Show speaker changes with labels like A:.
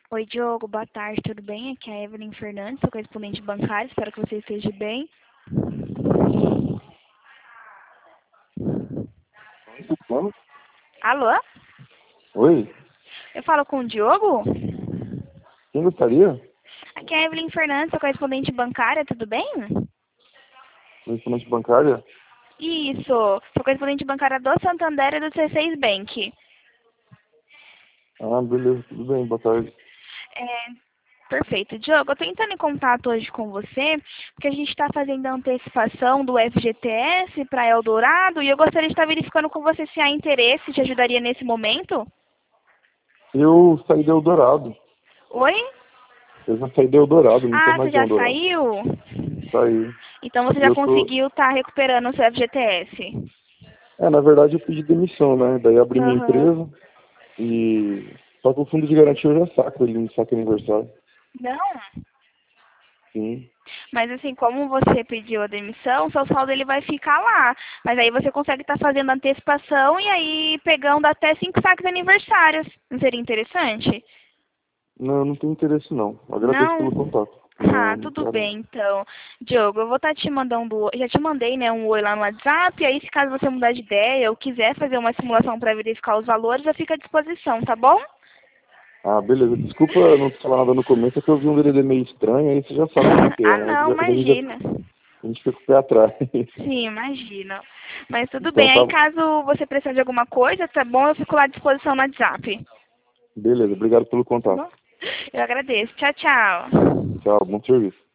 A: Oi, Diogo, boa tarde, tudo bem? Aqui é a Evelyn Fernandes, sou correspondente bancária, espero que você esteja bem.
B: Mano?
A: Alô?
B: Oi?
A: Eu falo com o Diogo?
B: Quem gostaria?
A: Aqui é a Evelyn Fernandes, sou correspondente bancária, tudo bem?
B: Correspondente bancária?
A: Isso, sou correspondente bancária do Santander e do C6 Bank.
B: Ah, beleza, tudo bem, boa tarde.
A: É, perfeito. Diogo, eu tô entrando em contato hoje com você, porque a gente está fazendo a antecipação do FGTS para Eldorado e eu gostaria de estar verificando com você se há interesse, te ajudaria nesse momento.
B: Eu saí de Eldorado.
A: Oi?
B: Eu já saí de Eldorado, não tô
A: Ah, você
B: mais em
A: já
B: Eldorado.
A: saiu?
B: Saí.
A: Então você
B: E
A: já
B: eu tô...
A: conseguiu estar recuperando o seu FGTS?
B: Na verdade eu pedi demissão, né? Daí abri minha
A: Aham.
B: empresa e... Só que o fundo de garantia eu já saco ele no saque aniversário.
A: Não,
B: Sim.
A: mas assim, como você pediu a demissão, seu saldo ele vai ficar lá. Mas aí você consegue estar fazendo antecipação e aí pegando até 5 saques aniversários. Não seria interessante?
B: Não, não tenho interesse não. Agradeço
A: Não?
B: pelo contato. Não,
A: Ah,
B: não
A: tudo
B: quero.
A: bem, então. Diogo, eu vou estar te mandando, já te mandei, né, um oi lá no WhatsApp, aí se caso você mudar de ideia ou quiser fazer uma simulação para verificar os valores, eu fico à disposição, tá bom?
B: Ah, beleza. Desculpa não te falar nada no começo, é que eu vi um DVD meio estranho, aí você já sabe como que
A: Ah,
B: é, né?
A: não, imagina.
B: A gente fica com o pé atrás.
A: Sim, imagino. Mas tudo
B: Então
A: bem.
B: tá.
A: Aí, caso você precisar de alguma coisa, tá bom? Eu fico lá à disposição no WhatsApp.
B: Beleza, obrigado pelo
A: Tá
B: contato.
A: bom? Eu agradeço. Tchau, tchau.
B: Tchau, bom serviço.